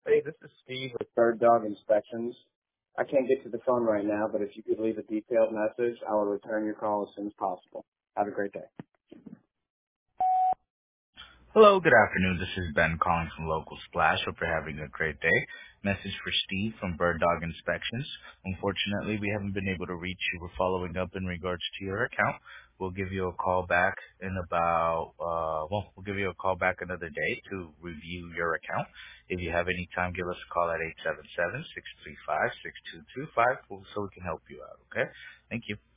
Hey, this is Steve with Bird Dog Inspections. I can't get to the phone right now, but if you could leave a detailed message, I will return your call as soon as possible. Have a great day. Hello, good afternoon. This is Ben calling from Local Splash. Hope you're having a great day. Message for Steve from Bird Dog Inspections. Unfortunately, we haven't been able to reach you. We're following up in regards to your account. We'll give you a call back in about, we'll give you a call back another day to review your account. If you have any time, give us a call at 877-635-6225 so we can help you out, okay? Thank you.